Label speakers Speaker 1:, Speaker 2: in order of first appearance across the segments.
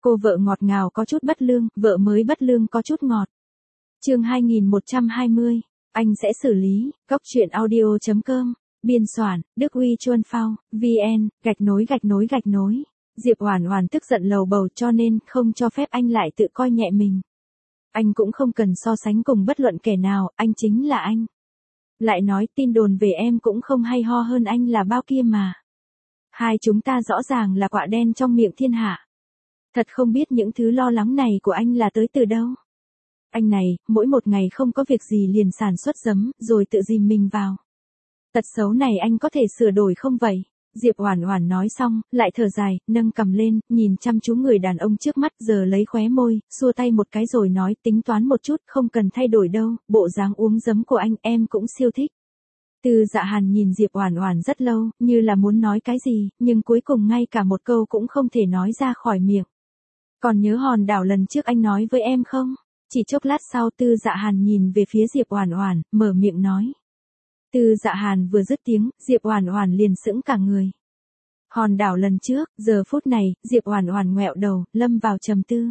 Speaker 1: Cô vợ ngọt ngào có chút bất lương, vợ mới bất lương có chút ngọt. Chương 2120, anh sẽ xử lý. Góc truyện audio.com. Biên soạn, Đức Uy Chuân Phao, VN, _. Diệp Oản Oản tức giận lầu bầu cho nên không cho phép anh lại tự coi nhẹ mình. Anh cũng không cần so sánh cùng bất luận kẻ nào, anh chính là anh. Lại nói tin đồn về em cũng không hay ho hơn anh là bao kia mà. Hai chúng ta rõ ràng là quạ đen trong miệng thiên hạ. Thật không biết những thứ lo lắng này của anh là tới từ đâu. Anh này, mỗi một ngày không có việc gì liền sản xuất giấm, rồi tự dìm mình vào. Tật xấu này anh có thể sửa đổi không vậy? Diệp Oản Oản nói xong, lại thở dài, nâng cằm lên, nhìn chăm chú người đàn ông trước mắt, giờ lấy khóe môi, xua tay một cái rồi nói, tính toán một chút, không cần thay đổi đâu, bộ dáng uống giấm của anh em cũng siêu thích. Từ Dạ Hàn nhìn Diệp Oản Oản rất lâu, như là muốn nói cái gì, nhưng cuối cùng ngay cả một câu cũng không thể nói ra khỏi miệng. Còn nhớ hòn đảo lần trước anh nói với em không? Chỉ chốc lát sau Từ Dạ Hàn nhìn về phía Diệp Oản Oản, mở miệng nói. Từ Dạ Hàn vừa dứt tiếng, Diệp Oản Oản liền sững cả người. Hòn đảo lần trước, giờ phút này, Diệp Oản Oản ngoẹo đầu, lâm vào trầm tư.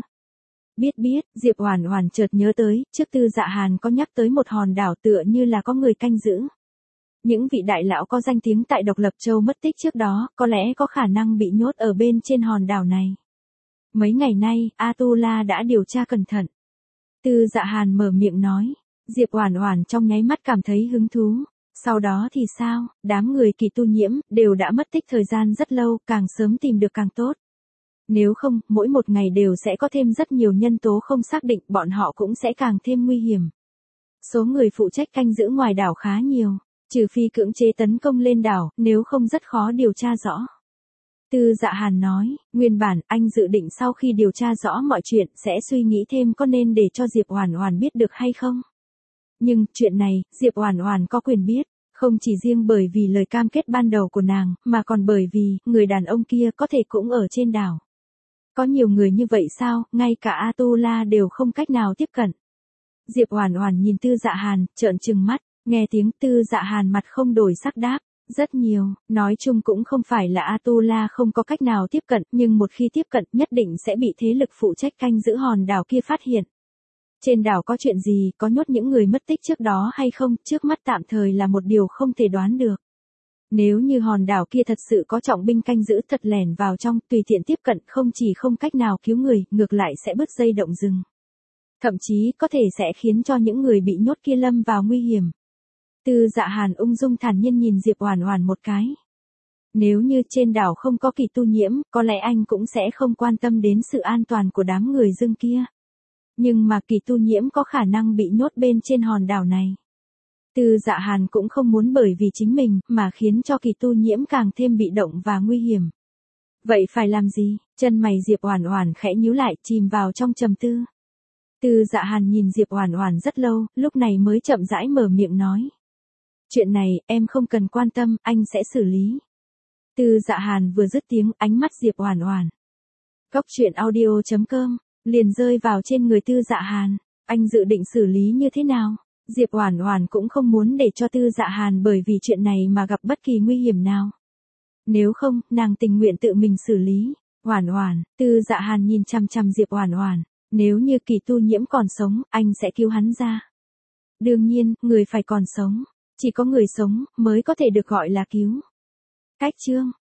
Speaker 1: Biết, Diệp Oản Oản chợt nhớ tới, trước Từ Dạ Hàn có nhắc tới một hòn đảo tựa như là có người canh giữ. Những vị đại lão có danh tiếng tại Độc Lập Châu mất tích trước đó, có lẽ có khả năng bị nhốt ở bên trên hòn đảo này. Mấy ngày nay, Atula đã điều tra cẩn thận. Từ Dạ Hàn mở miệng nói. Diệp Oản Oản trong nháy mắt cảm thấy hứng thú. Sau đó thì sao, đám người Kỳ Tu Nhiễm đều đã mất tích thời gian rất lâu, càng sớm tìm được càng tốt. Nếu không, mỗi một ngày đều sẽ có thêm rất nhiều nhân tố không xác định, bọn họ cũng sẽ càng thêm nguy hiểm. Số người phụ trách canh giữ ngoài đảo khá nhiều, trừ phi cưỡng chế tấn công lên đảo, nếu không rất khó điều tra rõ. Từ Dạ Hàn nói, nguyên bản anh dự định sau khi điều tra rõ mọi chuyện sẽ suy nghĩ thêm có nên để cho Diệp Oản Oản biết được hay không. Nhưng, chuyện này, Diệp Oản Oản có quyền biết, không chỉ riêng bởi vì lời cam kết ban đầu của nàng, mà còn bởi vì, người đàn ông kia có thể cũng ở trên đảo. Có nhiều người như vậy sao, ngay cả Atula đều không cách nào tiếp cận. Diệp Oản Oản nhìn Từ Dạ Hàn, trợn trừng mắt, nghe tiếng Từ Dạ Hàn mặt không đổi sắc đáp. Rất nhiều, nói chung cũng không phải là Atula không có cách nào tiếp cận, nhưng một khi tiếp cận nhất định sẽ bị thế lực phụ trách canh giữ hòn đảo kia phát hiện. Trên đảo có chuyện gì, có nhốt những người mất tích trước đó hay không, trước mắt tạm thời là một điều không thể đoán được. Nếu như hòn đảo kia thật sự có trọng binh canh giữ thật lẻn vào trong, tùy tiện tiếp cận không chỉ không cách nào cứu người, ngược lại sẽ bứt dây động rừng. Thậm chí có thể sẽ khiến cho những người bị nhốt kia lâm vào nguy hiểm. Từ Dạ Hàn ung dung thản nhiên nhìn Diệp Oản Oản một cái. Nếu như trên đảo không có Kỳ Tu Nhiễm, có lẽ anh cũng sẽ không quan tâm đến sự an toàn của đám người dưng kia. Nhưng mà Kỳ Tu Nhiễm có khả năng bị nhốt bên trên hòn đảo này. Từ Dạ Hàn cũng không muốn bởi vì chính mình, mà khiến cho Kỳ Tu Nhiễm càng thêm bị động và nguy hiểm. Vậy phải làm gì? Chân mày Diệp Oản Oản khẽ nhíu lại, chìm vào trong trầm tư. Từ Dạ Hàn nhìn Diệp Oản Oản rất lâu, lúc này mới chậm rãi mở miệng nói. Chuyện này, em không cần quan tâm, anh sẽ xử lý. Từ Dạ Hàn vừa dứt tiếng, ánh mắt Diệp Oản Oản. Góc truyện audio.com, liền rơi vào trên người Từ Dạ Hàn. Anh dự định xử lý như thế nào? Diệp Oản Oản cũng không muốn để cho Từ Dạ Hàn bởi vì chuyện này mà gặp bất kỳ nguy hiểm nào. Nếu không, nàng tình nguyện tự mình xử lý. Oản Oản, Từ Dạ Hàn nhìn chằm chằm Diệp Oản Oản. Nếu như Kỳ Tu Nhiễm còn sống, anh sẽ cứu hắn ra. Đương nhiên, người phải còn sống. Chỉ có người sống, mới có thể được gọi là cứu. Cách chương.